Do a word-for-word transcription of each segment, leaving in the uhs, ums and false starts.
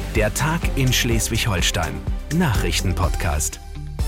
Der Tag in Schleswig-Holstein. Nachrichtenpodcast.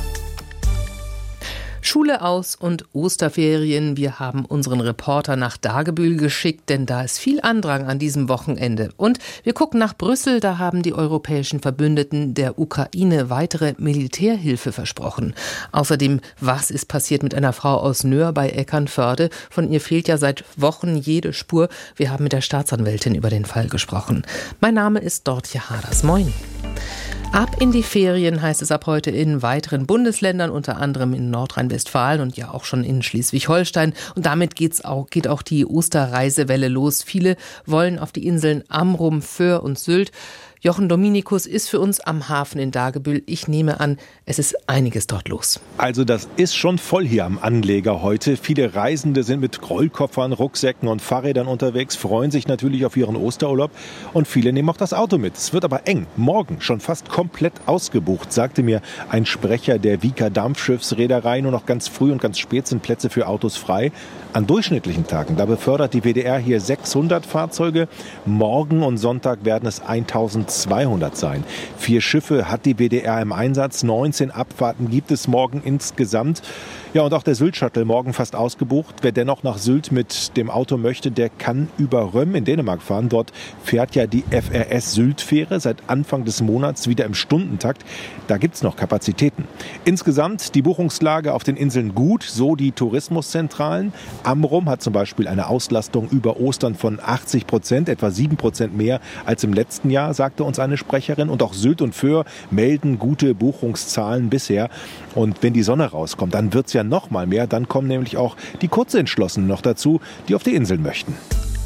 Schule aus und Osterferien. Wir haben unseren Reporter nach Dagebüll geschickt, denn da ist viel Andrang an diesem Wochenende. Und wir gucken nach Brüssel, da haben die europäischen Verbündeten der Ukraine weitere Militärhilfe versprochen. Außerdem, was ist passiert mit einer Frau aus Nöhr bei Eckernförde? Von ihr fehlt ja seit Wochen jede Spur. Wir haben mit der Staatsanwältin über den Fall gesprochen. Mein Name ist Dortje Haders. Moin. Ab in die Ferien heißt es ab heute in weiteren Bundesländern, unter anderem in Nordrhein-Westfalen und ja auch schon in Schleswig-Holstein. Und damit geht's auch, geht auch die Osterreisewelle los. Viele wollen auf die Inseln Amrum, Föhr und Sylt. Jochen Dominikus ist für uns am Hafen in Dagebüll. Ich nehme an, es ist einiges dort los. Also das ist schon voll hier am Anleger heute. Viele Reisende sind mit Rollkoffern, Rucksäcken und Fahrrädern unterwegs, freuen sich natürlich auf ihren Osterurlaub und viele nehmen auch das Auto mit. Es wird aber eng. Morgen schon fast komplett ausgebucht, sagte mir ein Sprecher der Wieker Dampfschiffsreederei. Nur noch ganz früh und ganz spät sind Plätze für Autos frei. An durchschnittlichen Tagen, da befördert die W D R hier sechshundert Fahrzeuge. Morgen und Sonntag werden es eintausendzweihundert sein. Vier Schiffe hat die W D R im Einsatz. neunzehn Abfahrten gibt es morgen insgesamt. Ja, und auch der Sylt-Shuttle morgen fast ausgebucht. Wer dennoch nach Sylt mit dem Auto möchte, der kann über Röm in Dänemark fahren. Dort fährt ja die F R S Sylt-Fähre seit Anfang des Monats wieder im Stundentakt. Da gibt's noch Kapazitäten. Insgesamt die Buchungslage auf den Inseln gut, so die Tourismuszentralen. Amrum hat zum Beispiel eine Auslastung über Ostern von achtzig Prozent, etwa sieben Prozent mehr als im letzten Jahr, sagte uns eine Sprecherin. Und auch Sylt und Föhr melden gute Buchungszahlen bisher. Und wenn die Sonne rauskommt, dann wird's ja noch mal mehr. Dann kommen nämlich auch die Kurzentschlossenen noch dazu, die auf die Inseln möchten.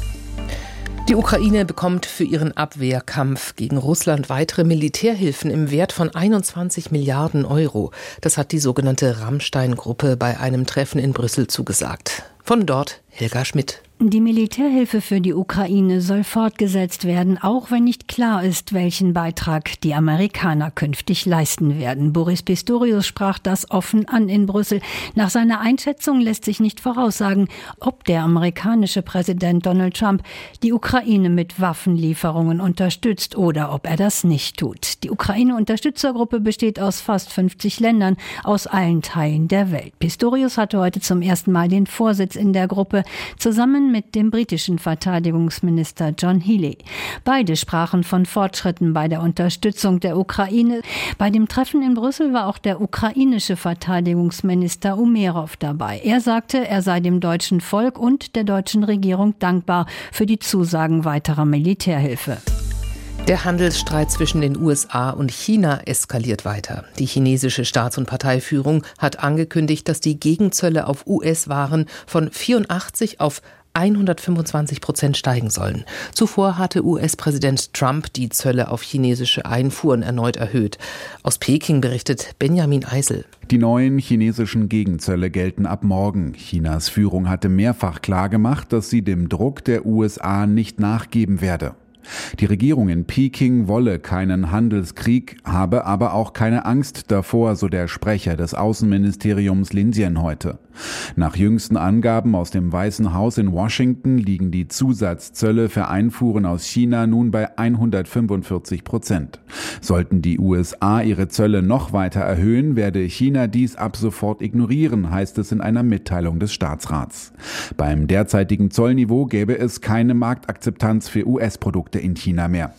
Die Ukraine bekommt für ihren Abwehrkampf gegen Russland weitere Militärhilfen im Wert von einundzwanzig Milliarden Euro. Das hat die sogenannte Rammstein-Gruppe bei einem Treffen in Brüssel zugesagt. Von dort Helga Schmidt. Die Militärhilfe für die Ukraine soll fortgesetzt werden, auch wenn nicht klar ist, welchen Beitrag die Amerikaner künftig leisten werden. Boris Pistorius sprach das offen an in Brüssel. Nach seiner Einschätzung lässt sich nicht voraussagen, ob der amerikanische Präsident Donald Trump die Ukraine mit Waffenlieferungen unterstützt oder ob er das nicht tut. Die Ukraine-Unterstützergruppe besteht aus fast fünfzig Ländern aus allen Teilen der Welt. Pistorius hatte heute zum ersten Mal den Vorsitz in der Gruppe, zusammen mit dem britischen Verteidigungsminister John Healey. Beide sprachen von Fortschritten bei der Unterstützung der Ukraine. Bei dem Treffen in Brüssel war auch der ukrainische Verteidigungsminister Umerov dabei. Er sagte, er sei dem deutschen Volk und der deutschen Regierung dankbar für die Zusagen weiterer Militärhilfe. Der Handelsstreit zwischen den U S A und China eskaliert weiter. Die chinesische Staats- und Parteiführung hat angekündigt, dass die Gegenzölle auf U S-Waren von vierundachtzig auf hundertfünfundzwanzig Prozent steigen sollen. Zuvor hatte U S-Präsident Trump die Zölle auf chinesische Einfuhren erneut erhöht. Aus Peking berichtet Benjamin Eisel. Die neuen chinesischen Gegenzölle gelten ab morgen. Chinas Führung hatte mehrfach klargemacht, dass sie dem Druck der U S A nicht nachgeben werde. Die Regierung in Peking wolle keinen Handelskrieg, habe aber auch keine Angst davor, so der Sprecher des Außenministeriums Lin Jian heute. Nach jüngsten Angaben aus dem Weißen Haus in Washington liegen die Zusatzzölle für Einfuhren aus China nun bei hundertfünfundvierzig Prozent. Sollten die U S A ihre Zölle noch weiter erhöhen, werde China dies ab sofort ignorieren, heißt es in einer Mitteilung des Staatsrats. Beim derzeitigen Zollniveau gäbe es keine Marktakzeptanz für U S-Produkte in China mehr.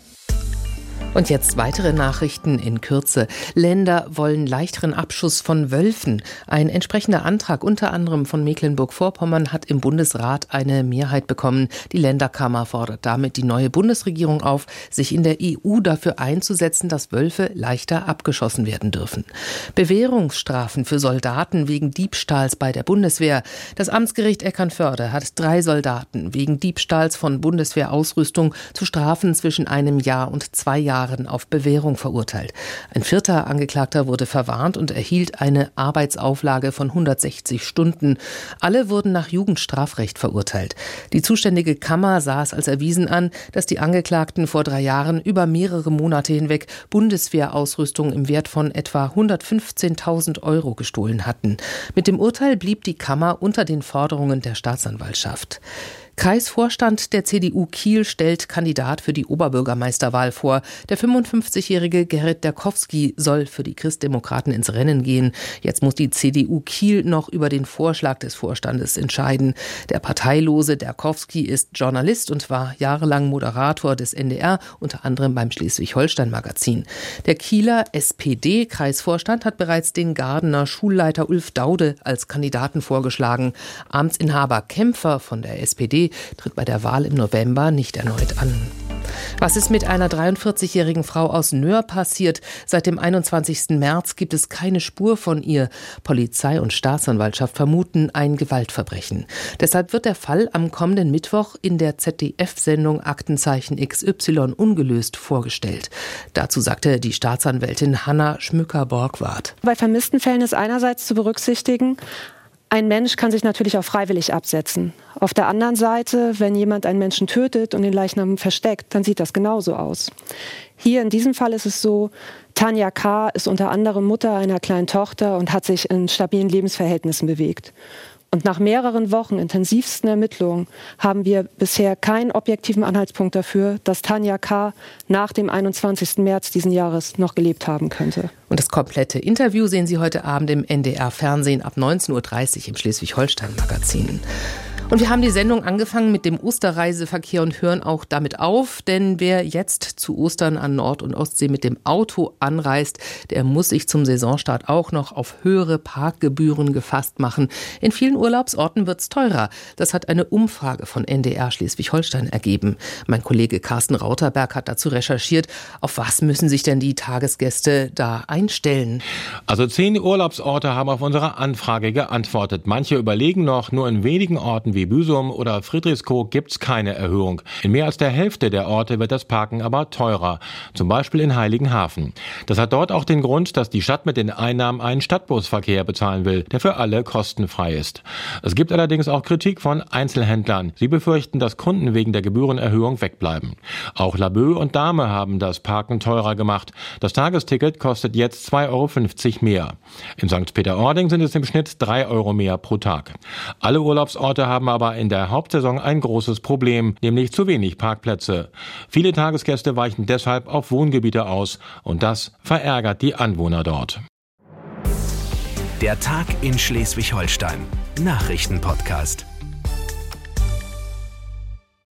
Und jetzt weitere Nachrichten in Kürze. Länder wollen leichteren Abschuss von Wölfen. Ein entsprechender Antrag unter anderem von Mecklenburg-Vorpommern hat im Bundesrat eine Mehrheit bekommen. Die Länderkammer fordert damit die neue Bundesregierung auf, sich in der E U dafür einzusetzen, dass Wölfe leichter abgeschossen werden dürfen. Bewährungsstrafen für Soldaten wegen Diebstahls bei der Bundeswehr. Das Amtsgericht Eckernförde hat drei Soldaten wegen Diebstahls von Bundeswehrausrüstung zu Strafen zwischen einem Jahr und zwei Jahren auf Bewährung verurteilt. Ein vierter Angeklagter wurde verwarnt und erhielt eine Arbeitsauflage von hundertsechzig Stunden. Alle wurden nach Jugendstrafrecht verurteilt. Die zuständige Kammer sah es als erwiesen an, dass die Angeklagten vor drei Jahren über mehrere Monate hinweg Bundeswehrausrüstung im Wert von etwa hundertfünfzehntausend Euro gestohlen hatten. Mit dem Urteil blieb die Kammer unter den Forderungen der Staatsanwaltschaft. Kreisvorstand der C D U Kiel stellt Kandidat für die Oberbürgermeisterwahl vor. Der fünfundfünfzigjährige Gerrit Derkowski soll für die Christdemokraten ins Rennen gehen. Jetzt muss die C D U Kiel noch über den Vorschlag des Vorstandes entscheiden. Der parteilose Derkowski ist Journalist und war jahrelang Moderator des N D R, unter anderem beim Schleswig-Holstein-Magazin. Der Kieler S P D-Kreisvorstand hat bereits den Gardener Schulleiter Ulf Daude als Kandidaten vorgeschlagen. Amtsinhaber Kämpfer von der S P D tritt bei der Wahl im November nicht erneut an. Was ist mit einer dreiundvierzigjährigen Frau aus Nöhr passiert? Seit dem einundzwanzigsten März gibt es keine Spur von ihr. Polizei und Staatsanwaltschaft vermuten ein Gewaltverbrechen. Deshalb wird der Fall am kommenden Mittwoch in der Z D F-Sendung Aktenzeichen X Y ungelöst vorgestellt. Dazu sagte die Staatsanwältin Hanna Schmücker-Borgward. Bei vermissten Fällen ist einerseits zu berücksichtigen, ein Mensch kann sich natürlich auch freiwillig absetzen. Auf der anderen Seite, wenn jemand einen Menschen tötet und den Leichnam versteckt, dann sieht das genauso aus. Hier in diesem Fall ist es so, Tanja K. ist unter anderem Mutter einer kleinen Tochter und hat sich in stabilen Lebensverhältnissen bewegt. Und nach mehreren Wochen intensivsten Ermittlungen haben wir bisher keinen objektiven Anhaltspunkt dafür, dass Tanja K. nach dem einundzwanzigsten März diesen Jahres noch gelebt haben könnte. Und das komplette Interview sehen Sie heute Abend im N D R-Fernsehen ab neunzehn Uhr dreißig im Schleswig-Holstein-Magazin. Und wir haben die Sendung angefangen mit dem Osterreiseverkehr und hören auch damit auf, denn wer jetzt zu Ostern an Nord- und Ostsee mit dem Auto anreist, der muss sich zum Saisonstart auch noch auf höhere Parkgebühren gefasst machen. In vielen Urlaubsorten wird's teurer. Das hat eine Umfrage von N D R Schleswig-Holstein ergeben. Mein Kollege Carsten Rauterberg hat dazu recherchiert. Auf was müssen sich denn die Tagesgäste da einstellen? Also zehn Urlaubsorte haben auf unsere Anfrage geantwortet. Manche überlegen noch, nur in wenigen Orten wie Büsum oder Friedrichskoog gibt's keine Erhöhung. In mehr als der Hälfte der Orte wird das Parken aber teurer. Zum Beispiel in Heiligenhafen. Das hat dort auch den Grund, dass die Stadt mit den Einnahmen einen Stadtbusverkehr bezahlen will, der für alle kostenfrei ist. Es gibt allerdings auch Kritik von Einzelhändlern. Sie befürchten, dass Kunden wegen der Gebührenerhöhung wegbleiben. Auch Laboe und Dahme haben das Parken teurer gemacht. Das Tagesticket kostet jetzt zwei Euro fünfzig mehr. In Sankt Peter-Ording sind es im Schnitt drei Euro mehr pro Tag. Alle Urlaubsorte haben aber in der Hauptsaison ein großes Problem, nämlich zu wenig Parkplätze. Viele Tagesgäste weichen deshalb auf Wohngebiete aus und das verärgert die Anwohner dort. Der Tag in Schleswig-Holstein. Nachrichtenpodcast.